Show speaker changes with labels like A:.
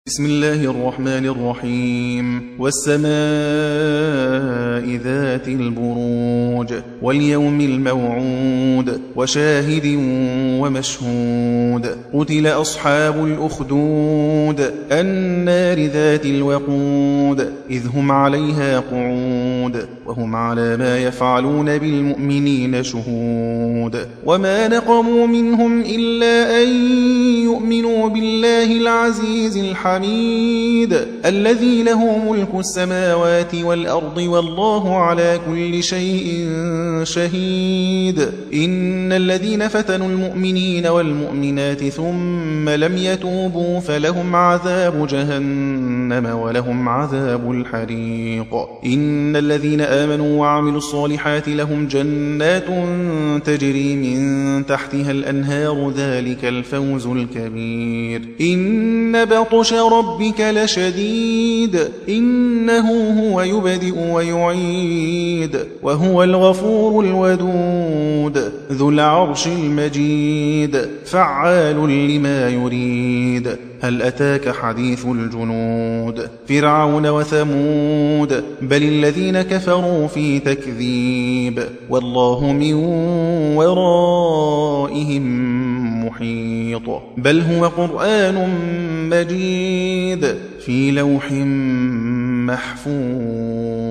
A: بسم الله الرحمن الرحيم والسماء ذات البروج واليوم الموعود وشاهد ومشهود قتل أصحاب الأخدود النار ذات الوقود إذ هم عليها قعود وهم على ما يفعلون بالمؤمنين شهود وما نقموا منهم إلا أن يؤمنوا بالله العزيز الحميد الذي له ملك السماوات والأرض والله على كل شيء شهيد إن الذين فتنوا المؤمنين والمؤمنات ثم لم يتوبوا فلهم عذاب جهنم ولهم عذاب الحريق إن الذين آمنوا وعملوا الصالحات لهم جنات تجري من تحتها الأنهار ذلك الفوز الكبير إن بطش ربك لشديد إنه هو يبدئ ويعيد وهو الغفور الودود ذو العرش المجيد فعال لما يريد هل أتاك حديث الجنود فرعون وثمود بل الذين كفروا في تكذيب والله من ورائهم محيط بل هو قرآن مجيد في لوح محفوظ.